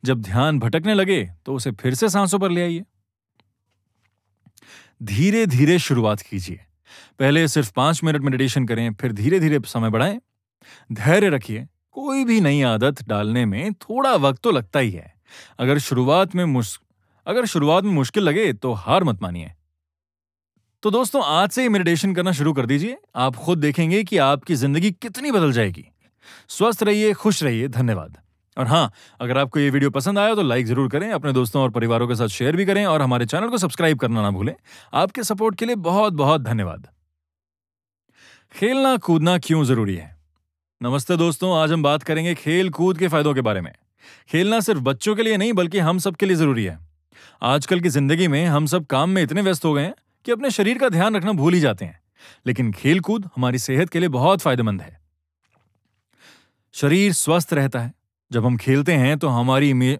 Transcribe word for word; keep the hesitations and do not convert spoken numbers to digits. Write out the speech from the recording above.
जब ध्यान भटकने लगे तो उसे फिर से सांसों पर ले आइए। धीरे धीरे शुरुआत कीजिए। पहले सिर्फ पांच मिनट मेडिटेशन करें, फिर धीरे धीरे समय बढ़ाएं। धैर्य रखिए, कोई भी नई आदत डालने में थोड़ा वक्त तो लगता ही है। अगर शुरुआत में मुश अगर शुरुआत में मुश्किल लगे तो हार मत मानिए। तो दोस्तों, आज से ही मेडिटेशन करना शुरू कर दीजिए। आप खुद देखेंगे कि आपकी जिंदगी कितनी बदल जाएगी। स्वस्थ रहिए, खुश रहिए। धन्यवाद। और हाँ, अगर आपको ये वीडियो पसंद आया तो लाइक जरूर करें, अपने दोस्तों और परिवारों के साथ शेयर भी करें और हमारे चैनल को सब्सक्राइब करना ना भूलें। आपके सपोर्ट के लिए बहुत बहुत धन्यवाद। खेलना कूदना क्यों जरूरी है? नमस्ते दोस्तों, आज हम बात करेंगे खेल कूद के फायदों के बारे में। खेलना सिर्फ बच्चों के लिए नहीं बल्कि हम सब के लिए जरूरी है। आजकल की जिंदगी में हम सब काम में इतने व्यस्त हो गए हैं कि अपने शरीर का ध्यान रखना भूल ही जाते हैं। लेकिन खेल कूद हमारी सेहत के लिए बहुत फायदेमंद है। शरीर स्वस्थ रहता है। जब हम खेलते हैं तो हमारी इम्यू-